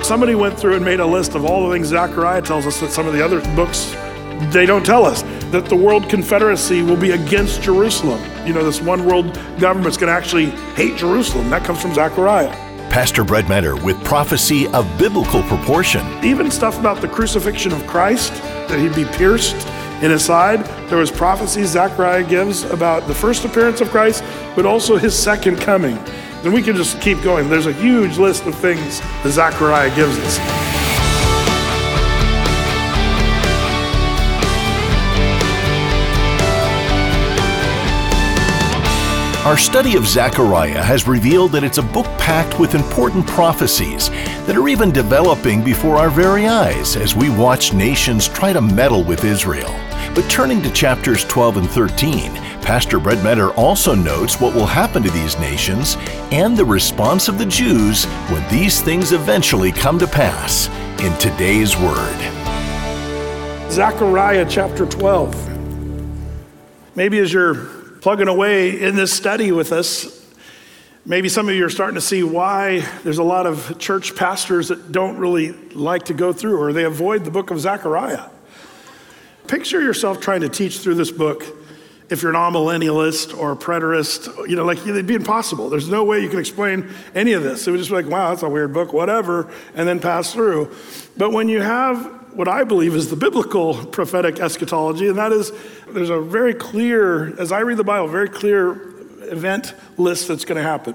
Somebody went through and made a list of all the things Zechariah tells us that some of the other books, they don't tell us. That the world confederacy will be against Jerusalem. This one world government's going to actually hate Jerusalem. That comes from Zechariah. Pastor Brett Meador with prophecy of biblical proportion. Even stuff about the crucifixion of Christ, that he'd be pierced in his side. There was prophecies Zechariah gives about the first appearance of Christ, but also his second coming. And we can just keep going. There's a huge list of things that Zechariah gives us. Our study of Zechariah has revealed that it's a book packed with important prophecies that are even developing before our very eyes as we watch nations try to meddle with Israel. But turning to chapters 12 and 13, Pastor Brett Meador also notes what will happen to these nations and the response of the Jews when these things eventually come to pass in today's Word. Zechariah chapter 12. Maybe as you're plugging away in this study with us, maybe some of you are starting to see why there's a lot of church pastors that don't really like to go through, or they avoid the book of Zechariah. Picture yourself trying to teach through this book if you're an amillennialist or a preterist. It'd be impossible. There's no way you can explain any of this. It would just be like, wow, that's a weird book, whatever, and then pass through. But when you have what I believe is the biblical prophetic eschatology, and that is, there's a very clear, as I read the Bible, very clear event list that's going to happen.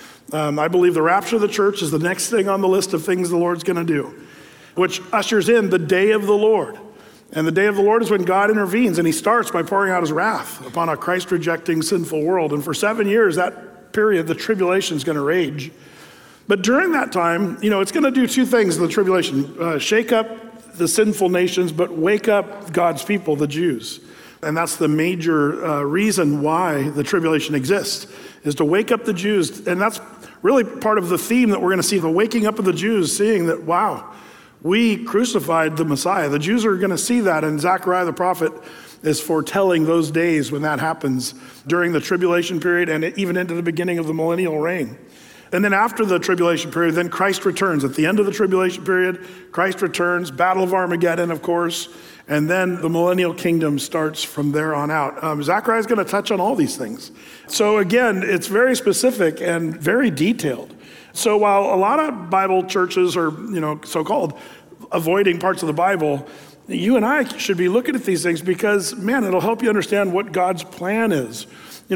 I believe the rapture of the church is the next thing on the list of things the Lord's going to do, which ushers in the day of the Lord. And the day of the Lord is when God intervenes, and he starts by pouring out his wrath upon a Christ-rejecting, sinful world. And for 7 years, that period, the tribulation is going to rage. But during that time, it's going to do two things, the tribulation. Shake up the sinful nations, but wake up God's people, the Jews. And that's the major reason why the tribulation exists, is to wake up the Jews. And that's really part of the theme that we're going to see, the waking up of the Jews, seeing that, wow, we crucified the Messiah. The Jews are going to see that, and Zechariah the prophet is foretelling those days when that happens during the tribulation period and even into the beginning of the millennial reign. And then after the tribulation period, then Christ returns. At the end of the tribulation period, Christ returns, Battle of Armageddon, of course, and then the millennial kingdom starts from there on out. Zechariah is going to touch on all these things. So again, it's very specific and very detailed. So while a lot of Bible churches are, so-called avoiding parts of the Bible, you and I should be looking at these things because, man, it'll help you understand what God's plan is.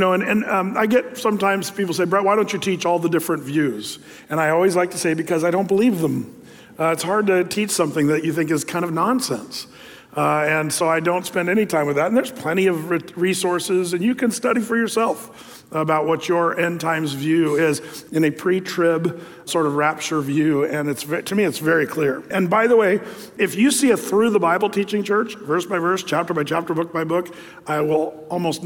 I get sometimes people say, Brett, why don't you teach all the different views? And I always like to say, because I don't believe them. It's hard to teach something that you think is kind of nonsense. And so I don't spend any time with that. And there's plenty of resources, and you can study for yourself about what your end times view is in a pre-trib sort of rapture view. And to me, it's very clear. And by the way, if you see a through the Bible teaching church, verse by verse, chapter by chapter, book by book, I will almost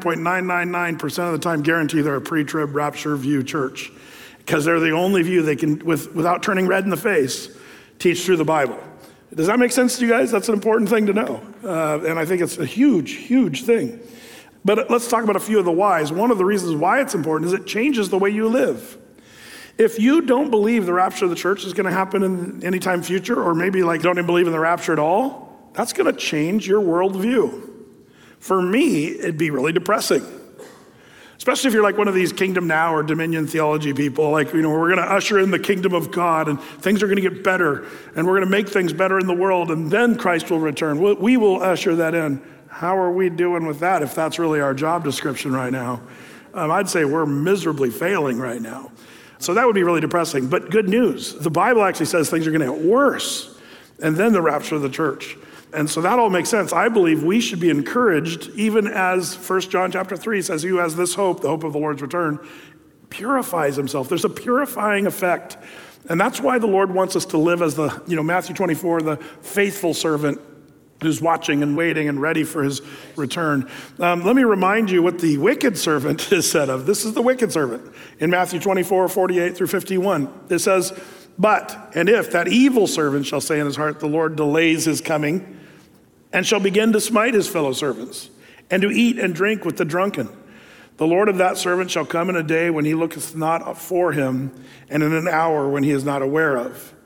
99.999% of the time guarantee they're a pre-trib rapture view church, because they're the only view they can, without turning red in the face, teach through the Bible. Does that make sense to you guys? That's an important thing to know. And I think it's a huge, huge thing. But let's talk about a few of the whys. One of the reasons why it's important is it changes the way you live. If you don't believe the rapture of the church is going to happen in any time future, or maybe don't even believe in the rapture at all, that's going to change your worldview. For me, it'd be really depressing. Especially if you're like one of these kingdom now or dominion theology people, we're going to usher in the kingdom of God and things are going to get better and we're going to make things better in the world and then Christ will return. We will usher that in. How are we doing with that if that's really our job description right now? I'd say we're miserably failing right now. So that would be really depressing. But good news, the Bible actually says things are going to get worse and then the rapture of the church. And so that all makes sense. I believe we should be encouraged, even as 1 John chapter 3 says, who has this hope, the hope of the Lord's return, purifies himself. There's a purifying effect. And that's why the Lord wants us to live as Matthew 24, the faithful servant who's watching and waiting and ready for his return. Let me remind you what the wicked servant is said of. This is the wicked servant. In Matthew 24, 48 through 51, it says, but, and if that evil servant shall say in his heart, the Lord delays his coming, and shall begin to smite his fellow servants, and to eat and drink with the drunken. The Lord of that servant shall come in a day when he looketh not for him, and in an hour when he is not aware of.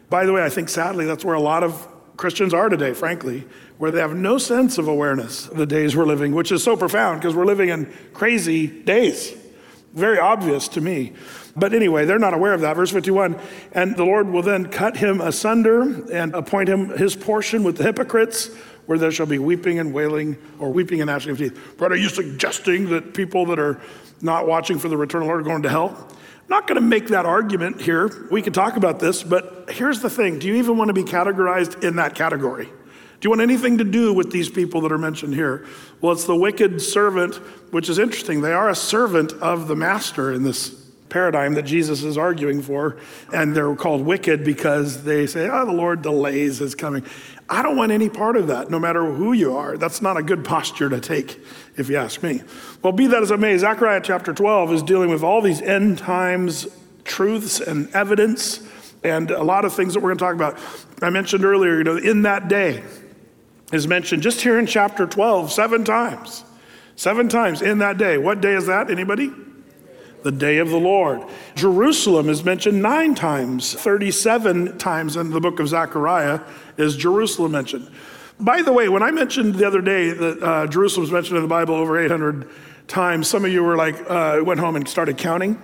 By the way, I think sadly that's where a lot of Christians are today, frankly, where they have no sense of awareness of the days we're living, which is so profound because we're living in crazy days. Very obvious to me. But anyway, they're not aware of that. Verse 51, and the Lord will then cut him asunder and appoint him his portion with the hypocrites, where there shall be weeping and wailing, or weeping and gnashing of teeth. Brother, are you suggesting that people that are not watching for the return of the Lord are going to hell? I'm not going to make that argument here. We could talk about this, but here's the thing. Do you even want to be categorized in that category? Do you want anything to do with these people that are mentioned here? Well, it's the wicked servant, which is interesting. They are a servant of the master in this paradigm that Jesus is arguing for, and they're called wicked because they say, the Lord delays his coming. I don't want any part of that, no matter who you are. That's not a good posture to take, if you ask me. Well, be that as it may, Zechariah chapter 12 is dealing with all these end times truths and evidence and a lot of things that we're going to talk about. I mentioned earlier, in that day is mentioned just here in chapter 12, 7 times. 7 times in that day. What day is that? Anybody? The day of the Lord. Jerusalem is mentioned 9 times. 37 times in the book of Zechariah is Jerusalem mentioned. By the way, when I mentioned the other day that Jerusalem is mentioned in the Bible over 800 times, some of you were like, went home and started counting.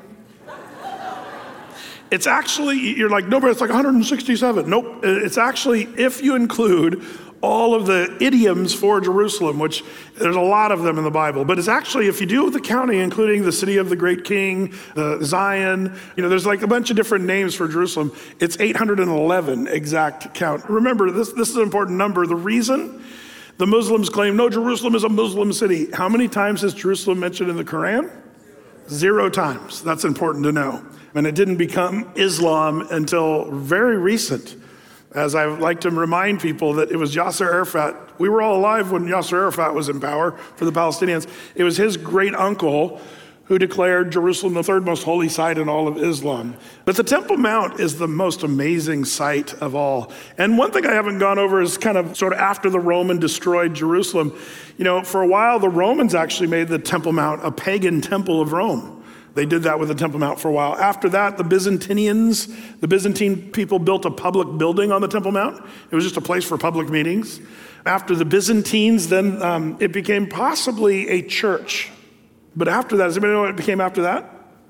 It's actually, you're like, no, but it's like 167. Nope. It's actually, if you include all of the idioms for Jerusalem, which there's a lot of them in the Bible, but it's actually, if you do the counting, including the city of the great king, Zion, there's like a bunch of different names for Jerusalem. It's 811 exact count. Remember, this is an important number. The reason the Muslims claim, no, Jerusalem is a Muslim city. How many times is Jerusalem mentioned in the Quran? 0 times. That's important to know. And it didn't become Islam until very recent. As I like to remind people that it was Yasser Arafat. We were all alive when Yasser Arafat was in power for the Palestinians. It was his great uncle who declared Jerusalem the 3rd most holy site in all of Islam. But the Temple Mount is the most amazing site of all. And one thing I haven't gone over is kind of sort of after the Roman destroyed Jerusalem. For a while, the Romans actually made the Temple Mount a pagan temple of Rome. They did that with the Temple Mount for a while. After that, the Byzantine people built a public building on the Temple Mount. It was just a place for public meetings. After the Byzantines, then it became possibly a church. But after that, does anybody know what it became after that?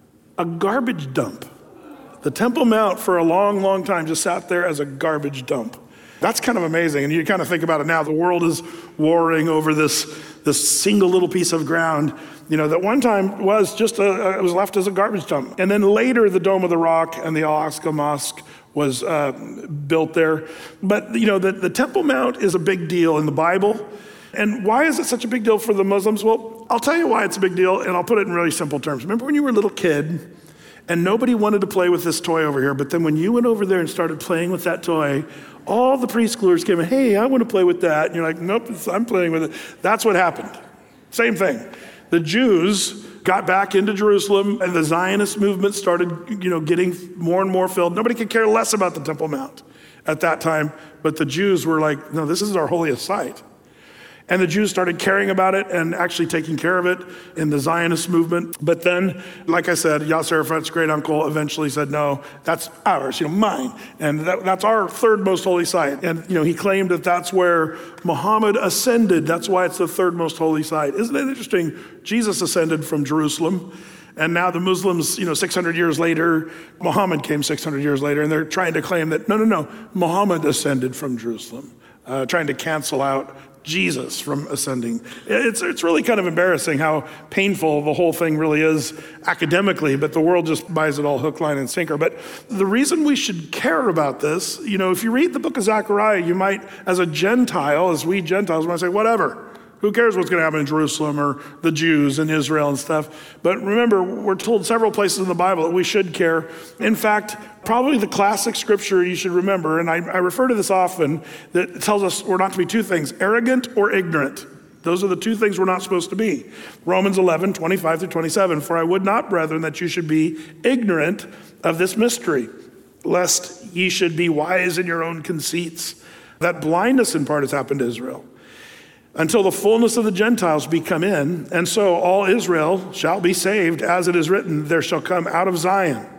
A garbage dump. The Temple Mount for a long, long time just sat there as a garbage dump. That's kind of amazing. And you kind of think about it now. The world is warring over this single little piece of ground, that one time was just it was left as a garbage dump. And then later, the Dome of the Rock and the Al-Aqsa Mosque was built there. But, the Temple Mount is a big deal in the Bible. And why is it such a big deal for the Muslims? Well, I'll tell you why it's a big deal, and I'll put it in really simple terms. Remember when you were a little kid and nobody wanted to play with this toy over here, but then when you went over there and started playing with that toy, all the preschoolers came in, hey, I want to play with that. And you're like, nope, I'm playing with it. That's what happened. Same thing. The Jews got back into Jerusalem and the Zionist movement started, getting more and more filled. Nobody could care less about the Temple Mount at that time, but the Jews were like, no, this is our holiest site. And the Jews started caring about it and actually taking care of it in the Zionist movement. But then, like I said, Yasser Arafat's great uncle eventually said, no, that's ours, mine. And that's our 3rd most holy site. And, he claimed that that's where Muhammad ascended. That's why it's the 3rd most holy site. Isn't it interesting? Jesus ascended from Jerusalem. And now the Muslims, 600 years later, Muhammad came 600 years later, and they're trying to claim that, no, Muhammad ascended from Jerusalem, trying to cancel out Jesus from ascending. It's really kind of embarrassing how painful the whole thing really is academically, but the world just buys it all hook, line, and sinker. But the reason we should care about this, if you read the book of Zechariah, you might, as a Gentile, as we Gentiles, might say, whatever. Who cares what's going to happen in Jerusalem or the Jews in Israel and stuff? But remember, we're told several places in the Bible that we should care. In fact, probably the classic scripture you should remember, and I refer to this often, that tells us we're not to be 2 things, arrogant or ignorant. Those are the 2 things we're not supposed to be. Romans 11, 25 through 27, for I would not, brethren, that you should be ignorant of this mystery, lest ye should be wise in your own conceits. That blindness in part has happened to Israel, until the fullness of the Gentiles be come in, and so all Israel shall be saved, as it is written, there shall come out of Zion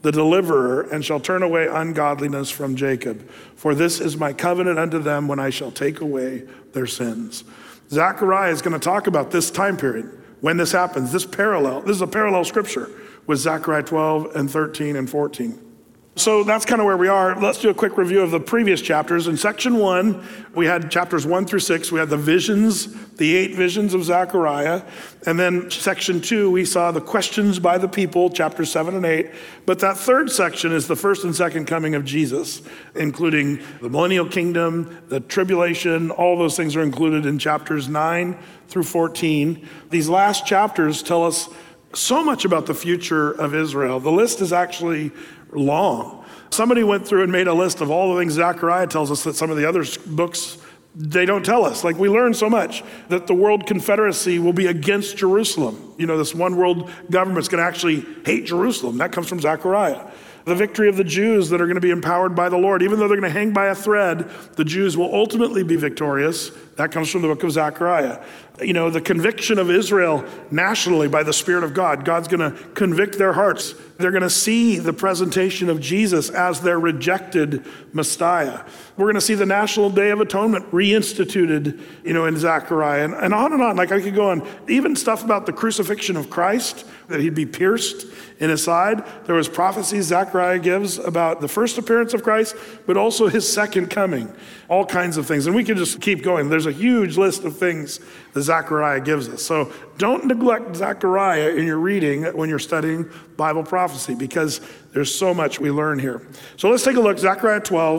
the deliverer, and shall turn away ungodliness from Jacob. For this is my covenant unto them when I shall take away their sins. Zechariah is going to talk about this time period, when this happens, this is a parallel scripture with Zechariah 12 and 13 and 14. So that's kind of where we are. Let's do a quick review of the previous chapters. In section 1, we had chapters 1 through 6. We had the visions, the 8 visions of Zechariah. And then section 2, we saw the questions by the people, chapters 7 and 8. But that third section is the first and second coming of Jesus, including the millennial kingdom, the tribulation. All those things are included in chapters 9 through 14. These last chapters tell us so much about the future of Israel. The list is actually long. Somebody went through and made a list of all the things Zechariah tells us that some of the other books, they don't tell us. Like, we learn so much that the world confederacy will be against Jerusalem. This one world government's going to actually hate Jerusalem. That comes from Zechariah. The victory of the Jews that are going to be empowered by the Lord. Even though they're going to hang by a thread, the Jews will ultimately be victorious. That comes from the book of Zechariah. The conviction of Israel nationally by the Spirit of God. God's going to convict their hearts. They're going to see the presentation of Jesus as their rejected Messiah. We're going to see the National Day of Atonement reinstituted, in Zechariah, and on and on. Like, I could go on. Even stuff about the crucifixion of Christ, that he'd be pierced in his side. There was prophecies Zechariah gives about the first appearance of Christ, but also his second coming. All kinds of things. And we could just keep going. There's a huge list of things that Zechariah gives us. So don't neglect Zechariah in your reading when you're studying Bible prophecy, because there's so much we learn here. So let's take a look. Zechariah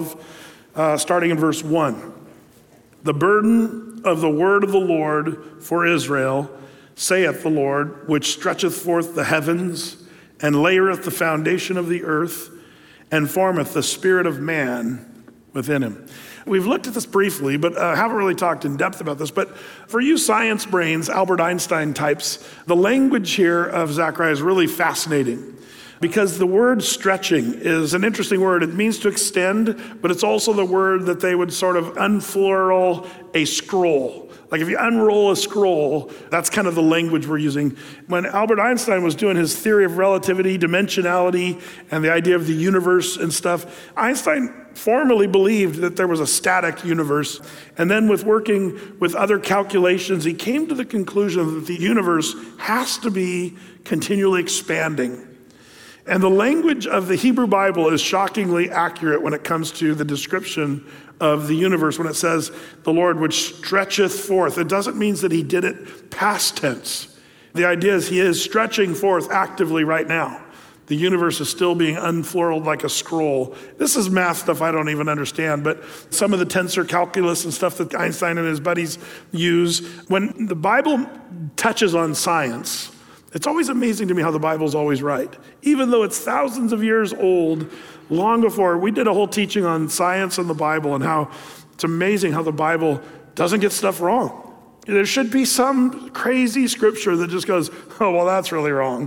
12, starting in verse 1. The burden of the word of the Lord for Israel, saith the Lord, which stretcheth forth the heavens, and layereth the foundation of the earth, and formeth the spirit of man within him. We've looked at this briefly, but haven't really talked in depth about this. But for you science brains, Albert Einstein types, the language here of Zechariah is really fascinating, because the word stretching is an interesting word. It means to extend, but it's also the word that they would sort of unfurl a scroll. Like, if you unroll a scroll, that's kind of the language we're using. When Albert Einstein was doing his theory of relativity, dimensionality, and the idea of the universe and stuff, Einstein formerly believed that there was a static universe. And then with working with other calculations, he came to the conclusion that the universe has to be continually expanding. And the language of the Hebrew Bible is shockingly accurate when it comes to the description of the universe. When it says the Lord which stretcheth forth, it doesn't mean that he did it past tense. The idea is he is stretching forth actively right now. The universe is still being unfurled like a scroll. This is math stuff I don't even understand, but some of the tensor calculus and stuff that Einstein and his buddies use. When the Bible touches on science, it's always amazing to me how the Bible's always right. Even though it's thousands of years old, long before, we did a whole teaching on science and the Bible and how it's amazing how the Bible doesn't get stuff wrong. There should be some crazy scripture that just goes, oh, well, that's really wrong.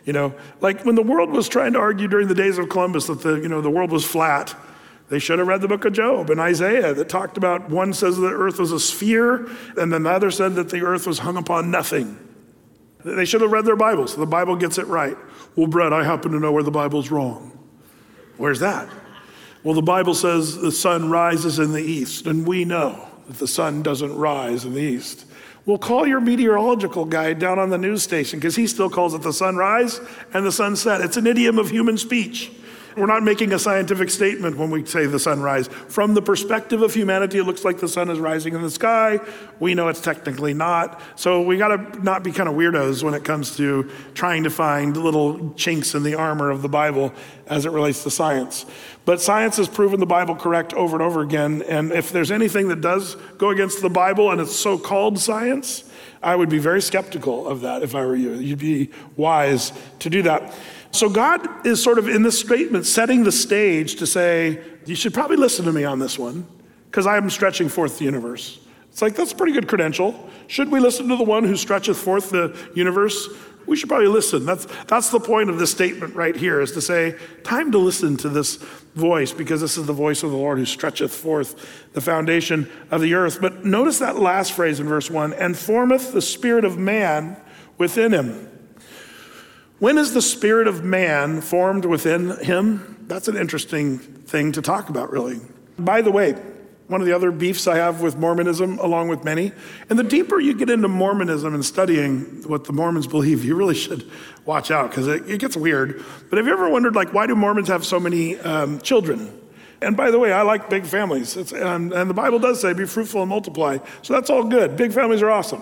Like when the world was trying to argue during the days of Columbus that the world was flat, they should have read the book of Job and Isaiah that talked about, one says the earth was a sphere, and then the other said that the earth was hung upon nothing. They should have read their Bibles. The Bible gets it right. Well, Brett, I happen to know where the Bible's wrong. Where's that? Well, the Bible says the sun rises in the east, and we know that the sun doesn't rise in the east. Well, call your meteorological guy down on the news station, because he still calls it the sunrise and the sunset. It's an idiom of human speech. We're not making a scientific statement when we say the sunrise. From the perspective of humanity, it looks like the sun is rising in the sky. We know it's technically not. So we got to not be kind of weirdos when it comes to trying to find little chinks in the armor of the Bible as it relates to science. But science has proven the Bible correct over and over again. And if there's anything that does go against the Bible and it's so-called science, I would be very skeptical of that if I were you. You'd be wise to do that. So God is sort of in this statement setting the stage to say, you should probably listen to me on this one, because I am stretching forth the universe. It's like, that's a pretty good credential. Should we listen to the one who stretcheth forth the universe? We should probably listen. That's the point of this statement right here, is to say, time to listen to this voice, because this is the voice of the Lord who stretcheth forth the foundation of the earth. But notice that last phrase in verse 1, and formeth the spirit of man within him. When is the spirit of man formed within him? That's an interesting thing to talk about, really. By the way, one of the other beefs I have with Mormonism, along with many, and the deeper you get into Mormonism and studying what the Mormons believe, you really should watch out because it gets weird. But have you ever wondered, why do Mormons have so many children? And by the way, I like big families. And the Bible does say, be fruitful and multiply. So that's all good. Big families are awesome.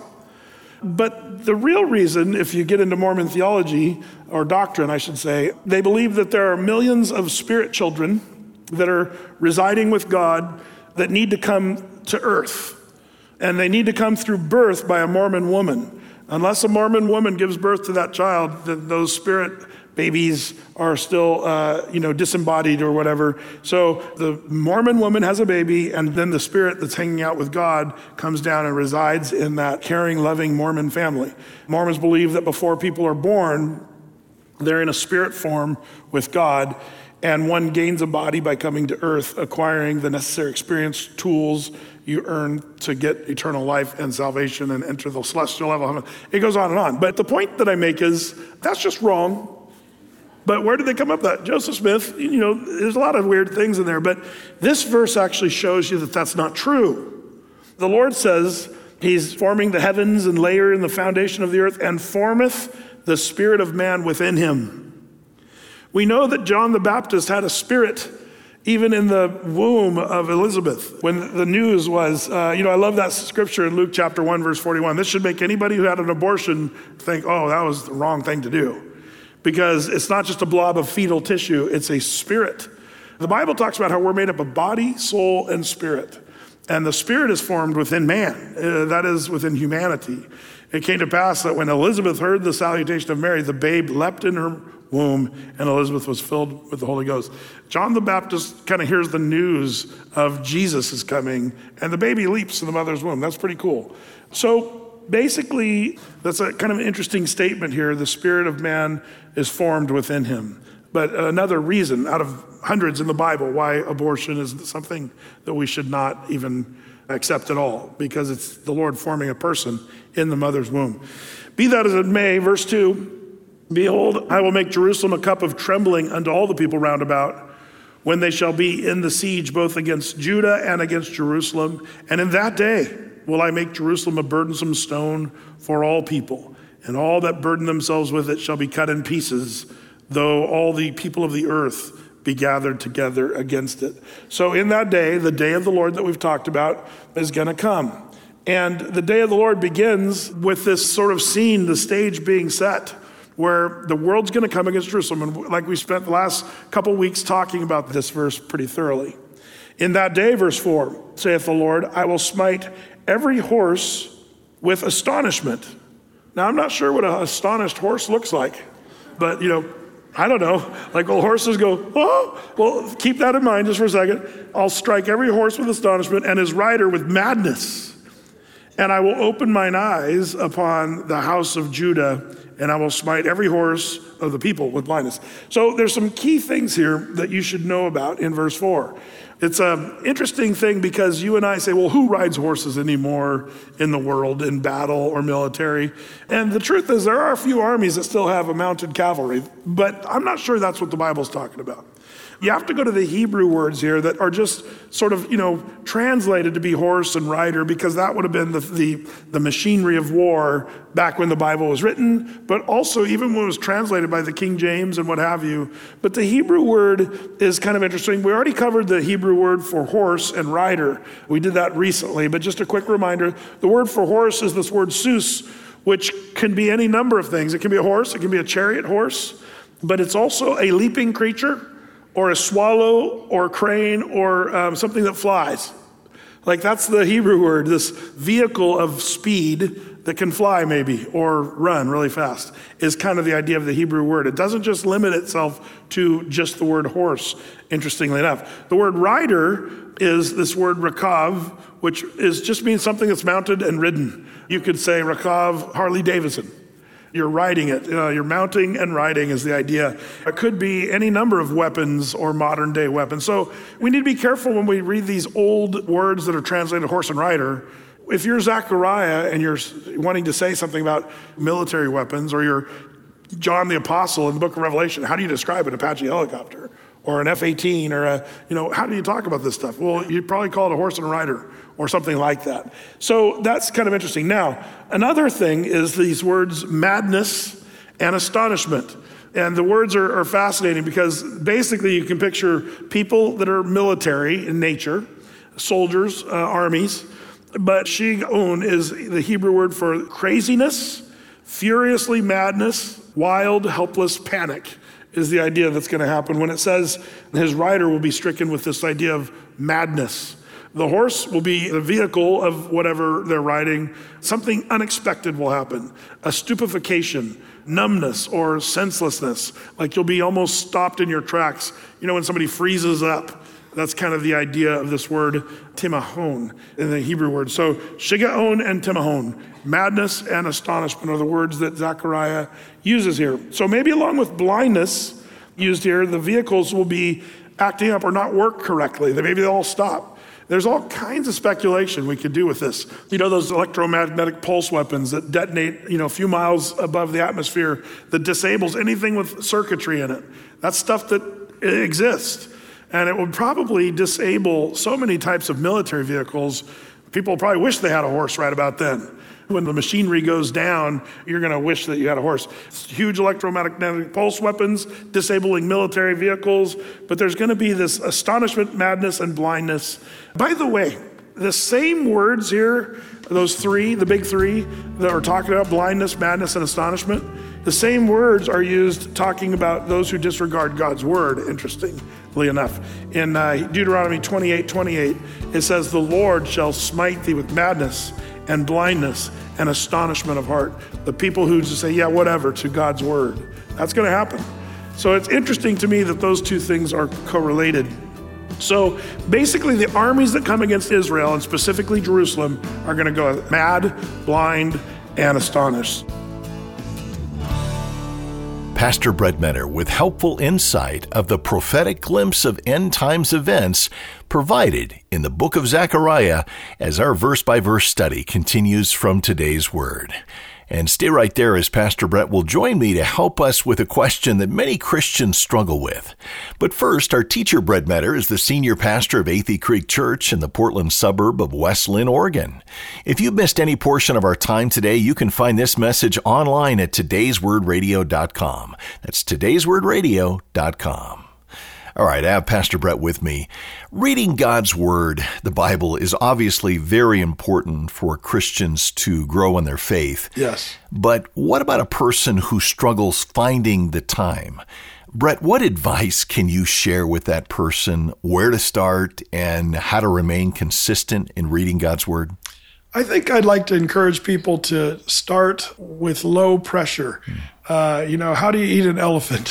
But the real reason, if you get into Mormon theology, or doctrine, I should say, they believe that there are millions of spirit children that are residing with God that need to come to earth. And they need to come through birth by a Mormon woman. Unless a Mormon woman gives birth to that child, then those spirit babies are still, disembodied or whatever. So the Mormon woman has a baby, and then the spirit that's hanging out with God comes down and resides in that caring, loving Mormon family. Mormons believe that before people are born, they're in a spirit form with God, and one gains a body by coming to earth, acquiring the necessary experience, tools you earn to get eternal life and salvation and enter the celestial level. It goes on and on. But the point that I make is that's just wrong. But where did they come up with that? Joseph Smith, there's a lot of weird things in there, but this verse actually shows you that that's not true. The Lord says he's forming the heavens and laying the foundation of the earth and formeth the spirit of man within him. We know that John the Baptist had a spirit even in the womb of Elizabeth. When the news was, I love that scripture in Luke chapter 1, verse 41. This should make anybody who had an abortion think, oh, that was the wrong thing to do. Because it's not just a blob of fetal tissue, it's a spirit. The Bible talks about how we're made up of body, soul, and spirit. And the spirit is formed within man, that is within humanity. It came to pass that when Elizabeth heard the salutation of Mary, the babe leapt in her womb, and Elizabeth was filled with the Holy Ghost. John the Baptist kind of hears the news of Jesus is coming, and the baby leaps in the mother's womb. That's pretty cool. So basically, that's a kind of an interesting statement here. The spirit of man is formed within him. But another reason out of hundreds in the Bible why abortion is something that we should not even accept at all, because it's the Lord forming a person in the mother's womb. Be that as it may, verse 2, behold, I will make Jerusalem a cup of trembling unto all the people round about, when they shall be in the siege both against Judah and against Jerusalem. And in that day will I make Jerusalem a burdensome stone for all people, and all that burden themselves with it shall be cut in pieces, though all the people of the earth be gathered together against it. So in that day, the day of the Lord that we've talked about is going to come. And the day of the Lord begins with this sort of scene, the stage being set, where the world's going to come against Jerusalem. And like we spent the last couple weeks talking about this verse pretty thoroughly. In that day, verse 4, saith the Lord, I will smite every horse with astonishment. Now, I'm not sure what an astonished horse looks like, but, I don't know. Like, will horses go, oh? Well, keep that in mind just for a second. I'll strike every horse with astonishment and his rider with madness. And I will open mine eyes upon the house of Judah, and I will smite every horse of the people with blindness. So there's some key things here that you should know about in verse 4. It's an interesting thing because you and I say, well, who rides horses anymore in the world in battle or military? And the truth is there are a few armies that still have a mounted cavalry, but I'm not sure that's what the Bible's talking about. You have to go to the Hebrew words here that are just sort of, translated to be horse and rider, because that would have been the machinery of war back when the Bible was written, but also even when it was translated by the King James and what have you. But the Hebrew word is kind of interesting. We already covered the Hebrew word for horse and rider. We did that recently, but just a quick reminder, the word for horse is this word sus, which can be any number of things. It can be a horse, it can be a chariot horse, but it's also a leaping creature, or a swallow, or a crane, or something that flies. Like, that's the Hebrew word, this vehicle of speed that can fly maybe, or run really fast, is kind of the idea of the Hebrew word. It doesn't just limit itself to just the word horse, interestingly enough. The word rider is this word rakav, which just means something that's mounted and ridden. You could say rakav Harley Davidson. You're riding it. You're mounting and riding is the idea. It could be any number of weapons or modern day weapons. So we need to be careful when we read these old words that are translated horse and rider. If you're Zechariah and you're wanting to say something about military weapons, or you're John the Apostle in the book of Revelation, how do you describe an Apache helicopter or an F-18 or how do you talk about this stuff? Well, you'd probably call it a horse and a rider or something like that. So that's kind of interesting. Now, another thing is these words madness and astonishment. And the words are fascinating because basically you can picture people that are military in nature, soldiers, armies, but shigaon is the Hebrew word for craziness, furiously madness, wild, helpless panic is the idea that's going to happen when it says his rider will be stricken with this idea of madness. The horse will be the vehicle of whatever they're riding. Something unexpected will happen, a stupefaction, numbness, or senselessness, like you'll be almost stopped in your tracks. When somebody freezes up, that's kind of the idea of this word timahon in the Hebrew word. So shigaon and timahon, madness and astonishment are the words that Zechariah uses here. So maybe along with blindness used here, the vehicles will be acting up or not work correctly. Maybe they'll all stop. There's all kinds of speculation we could do with this. Those electromagnetic pulse weapons that detonate, a few miles above the atmosphere that disables anything with circuitry in it. That's stuff that exists. And it would probably disable so many types of military vehicles. People probably wish they had a horse right about then. When the machinery goes down, you're going to wish that you had a horse. Huge electromagnetic pulse weapons, disabling military vehicles, but there's going to be this astonishment, madness, and blindness. By the way, the same words here, those three, the big three that we're talking about, blindness, madness, and astonishment, the same words are used talking about those who disregard God's word, interestingly enough. In Deuteronomy 28:28, it says, "The Lord shall smite thee with madness and blindness and astonishment of heart." The people who just say, yeah, whatever, to God's word. That's going to happen. So it's interesting to me that those two things are correlated. So basically the armies that come against Israel, and specifically Jerusalem, are going to go mad, blind, and astonished. Pastor Brett Menner with helpful insight of the prophetic glimpse of end times events provided in the book of Zechariah as our verse-by-verse study continues from today's Word. And stay right there as Pastor Brett will join me to help us with a question that many Christians struggle with. But first, our teacher, Brett Menner, is the senior pastor of Athey Creek Church in the Portland suburb of West Linn, Oregon. If you missed any portion of our time today, you can find this message online at todayswordradio.com. That's todayswordradio.com. All right, I have Pastor Brett with me. Reading God's Word, the Bible, is obviously very important for Christians to grow in their faith. Yes. But what about a person who struggles finding the time? Brett, what advice can you share with that person, where to start, and how to remain consistent in reading God's Word? I think I'd like to encourage people to start with low pressure. How do you eat an elephant?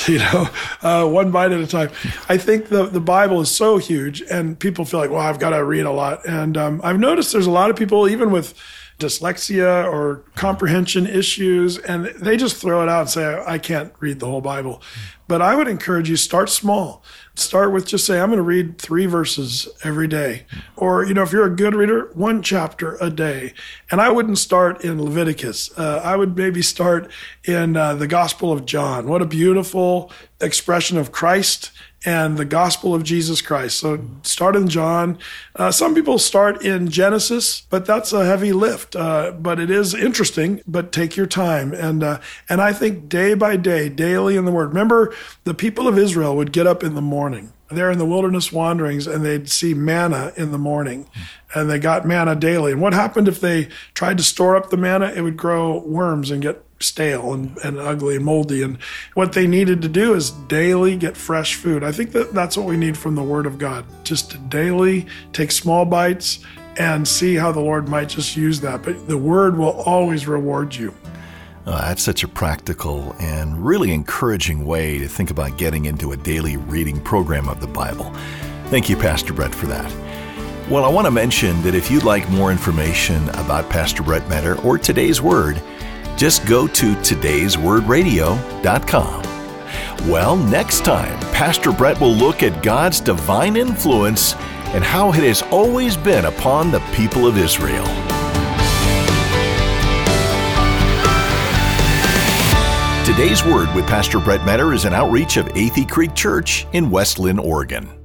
One bite at a time. I think the Bible is so huge, and people feel like, well, I've got to read a lot. And I've noticed there's a lot of people, even with dyslexia or comprehension issues, and they just throw it out and say, I can't read the whole Bible. But I would encourage you, start small. Start with just say, I'm going to read 3 verses every day. Or, if you're a good reader, 1 chapter a day. And I wouldn't start in Leviticus. I would maybe start in the Gospel of John. What a beautiful expression of Christ and the gospel of Jesus Christ. So start in John. Some people start in Genesis, but that's a heavy lift. But it is interesting, but take your time. And I think day by day, daily in the Word. Remember, the people of Israel would get up in the morning. They're in the wilderness wanderings, and they'd see manna in the morning. And they got manna daily. And what happened if they tried to store up the manna? It would grow worms and get stale and ugly and moldy. And what they needed to do is daily get fresh food. I think that's what we need from the Word of God, just to daily take small bites and see how the Lord might just use that. But the Word will always reward you. That's such a practical and really encouraging way to think about getting into a daily reading program of the Bible. Thank you, Pastor Brett, for that. Well, I want to mention that if you'd like more information about Pastor Brett Menner or Today's Word, just go to todayswordradio.com. Well, next time, Pastor Brett will look at God's divine influence and how it has always been upon the people of Israel. Today's Word with Pastor Brett Metter is an outreach of Athey Creek Church in West Lynn, Oregon.